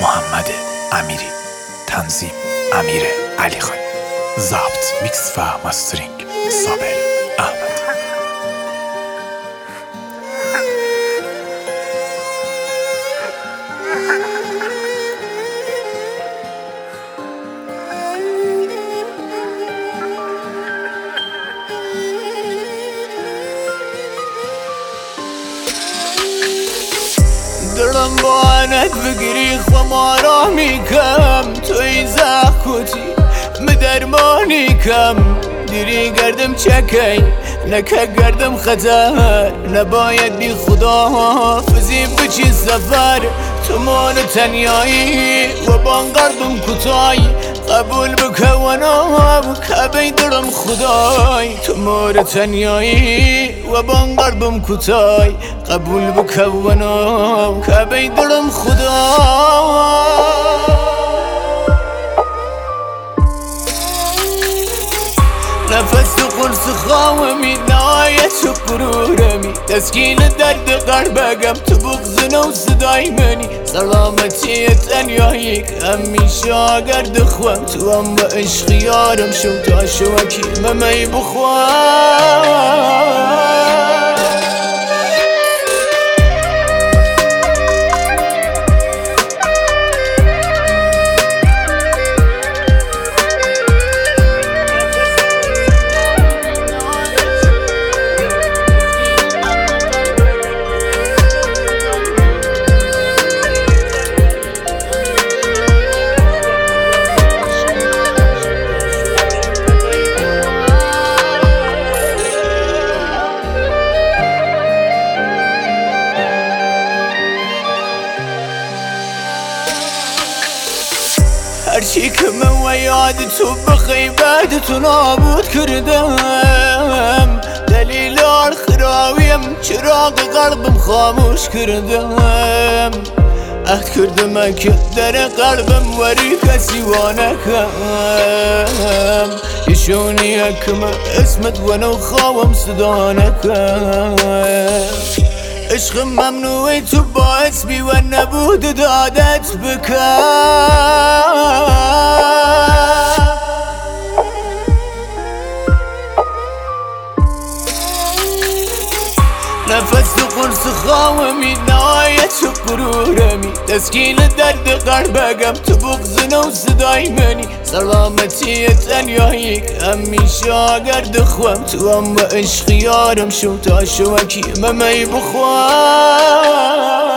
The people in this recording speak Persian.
محمد امیری، تنظیم امیر علی خان، ضبط میکس و ماسترینگ صابر احمد. دلم با عنت بگیری خمارامی کم توی زخوتی مدرمانی کم دیری گردم چکی نکه گردم خطر نباید بی خدا فزی بچی سفر تو مال تنیایی و بانگردم کتای قبول بکونم که درم خدای تو مال تنیایی و بانگردم کتای قبول بکونم که درم خدای نفس قرص خاومی نهایت غرورمی تسکین درد قلبگم تو بغزن و صدای منی سلامتی تنیایی که همیشه گرد خوام تو هم با عشق یارم شو تا شوکی ممی بخوام هرچی که من و یاد تو بخیبت تو نابود کردم دلیل آخراویم چراغ قلبم خاموش کردم عهد کردم که در قلبم وری کسی وانکم یشونی کم اسمت و نو خواهم صدا نکم عشق ممنوعی تو باعث بی و نبود دادت بکن نفس قرص خاومی نهایت غرورمی تسکین درد قلبگم تو بغزن و صدای منی سلامتی تنیایی که همیشه گرد خوام تو هم با عشق یارم شو تا شوکی ممی بخوام